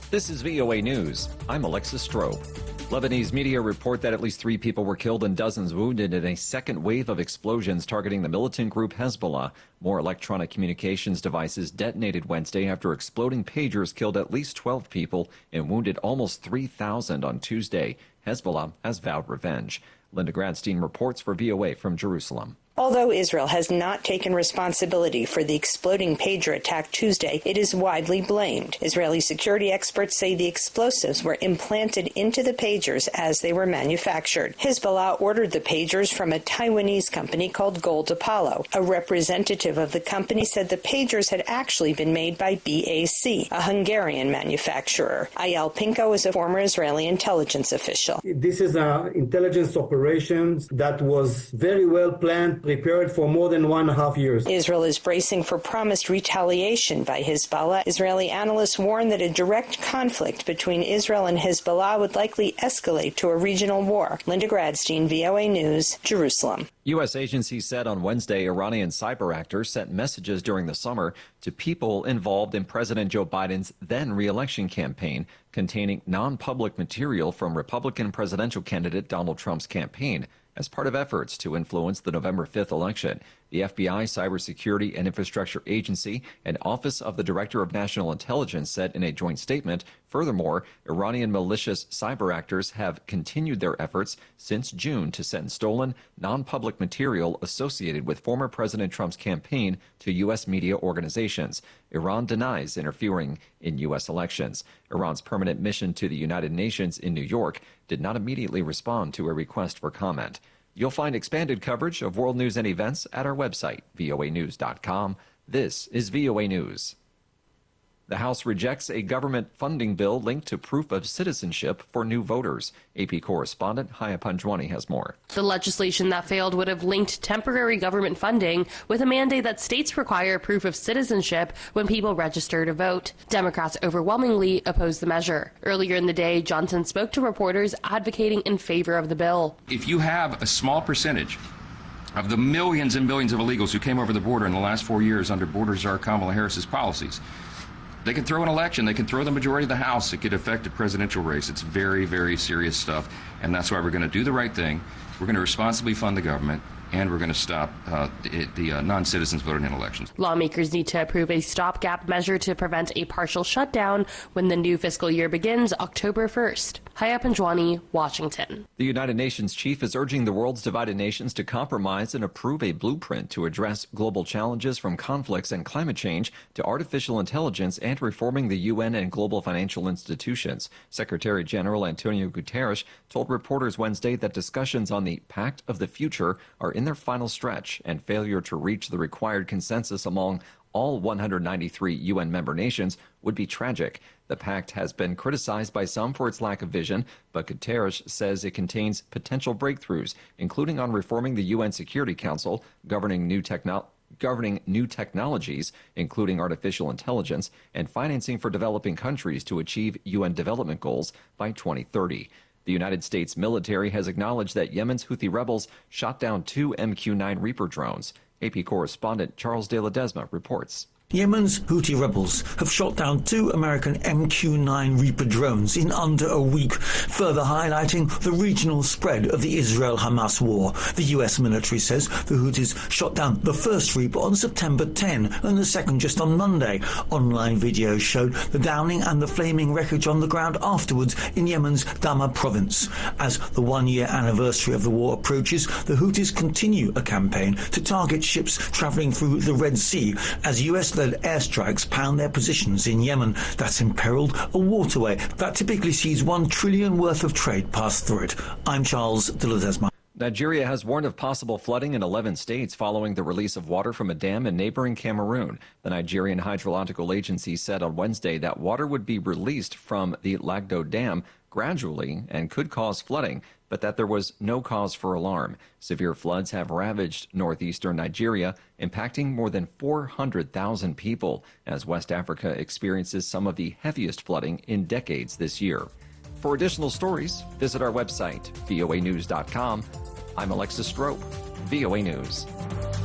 This is VOA News. I'm Alexis Strobe. Lebanese media report that at least 3 people were killed and dozens wounded in a second wave of explosions targeting the militant group Hezbollah. More electronic communications devices detonated Wednesday after exploding pagers killed at least 12 people and wounded almost 3,000 on Tuesday. Hezbollah has vowed revenge. Linda Gradstein reports for VOA from Jerusalem. Although Israel has not taken responsibility for the exploding pager attack Tuesday, it is widely blamed. Israeli security experts say the explosives were implanted into the pagers as they were manufactured. Hezbollah ordered the pagers from a Taiwanese company called Gold Apollo. A representative of the company said the pagers had actually been made by BAC, a Hungarian manufacturer. Ayal Pinko is a former Israeli intelligence official. This is an intelligence operation that was very well planned, prepared for more than 1.5 years. Israel is bracing for promised retaliation by Hezbollah. Israeli analysts warn that a direct conflict between Israel and Hezbollah would likely escalate to a regional war. Linda Gradstein, VOA News, Jerusalem. U.S. agencies said on Wednesday Iranian cyber actors sent messages during the summer to people involved in President Joe Biden's then re-election campaign containing non-public material from Republican presidential candidate Donald Trump's campaign as part of efforts to influence the November 5th election. The FBI, Cybersecurity and Infrastructure Agency, and Office of the Director of National Intelligence said in a joint statement, furthermore, Iranian malicious cyber actors have continued their efforts since June to send stolen, non-public material associated with former President Trump's campaign to U.S. media organizations. Iran denies interfering in U.S. elections. Iran's permanent mission to the United Nations in New York did not immediately respond to a request for comment. You'll find expanded coverage of world news and events at our website, voanews.com. This is VOA News. The House rejects a government funding bill linked to proof of citizenship for new voters. AP correspondent Haya Panjwani has more. The legislation that failed would have linked temporary government funding with a mandate that states require proof of citizenship when people register to vote. Democrats overwhelmingly opposed the measure. Earlier in the day, Johnson spoke to reporters advocating in favor of the bill. If you have a small percentage of the millions and millions of illegals who came over the border in the last 4 years under Border Czar Kamala Harris's policies, they can throw an election. They can throw the majority of the House. It could affect a presidential race. It's very, very serious stuff, and that's why we're going to do the right thing. We're going to responsibly fund the government, and we're going to stop the non-citizens voting in elections. Lawmakers need to approve a stopgap measure to prevent a partial shutdown when the new fiscal year begins October 1st. Haya Panjwani, Washington. The United Nations chief is urging the world's divided nations to compromise and approve a blueprint to address global challenges from conflicts and climate change to artificial intelligence and reforming the UN and global financial institutions. Secretary General Antonio Guterres told reporters Wednesday that discussions on the Pact of the Future are in their final stretch, and failure to reach the required consensus among all 193 UN member nations would be tragic. The pact has been criticized by some for its lack of vision, but Guterres says it contains potential breakthroughs, including on reforming the UN Security Council, governing new technologies, including artificial intelligence, and financing for developing countries to achieve UN development goals by 2030. The United States military has acknowledged that Yemen's Houthi rebels shot down 2 MQ-9 Reaper drones. AP correspondent Charles De Ledesma reports. Yemen's Houthi rebels have shot down 2 American MQ-9 Reaper drones in under a week, further highlighting the regional spread of the Israel-Hamas war. The U.S. military says the Houthis shot down the first Reaper on September 10 and the second just on Monday. Online videos showed the downing and the flaming wreckage on the ground afterwards in Yemen's Dhamma province. As the one-year anniversary of the war approaches, the Houthis continue a campaign to target ships travelling through the Red Sea as U.S. airstrikes pound their positions in Yemen. That's imperiled a waterway that typically sees $1 trillion worth of trade pass through it. I'm Charles De Ledesma. Nigeria has warned of possible flooding in 11 states following the release of water from a dam in neighboring Cameroon. The Nigerian Hydrological Agency said on Wednesday that water would be released from the Lagdo Dam gradually and could cause flooding, but that there was no cause for alarm. Severe floods have ravaged northeastern Nigeria, impacting more than 400,000 people, as West Africa experiences some of the heaviest flooding in decades this year. For additional stories, visit our website, voanews.com. I'm Alexis Strobe, VOA News.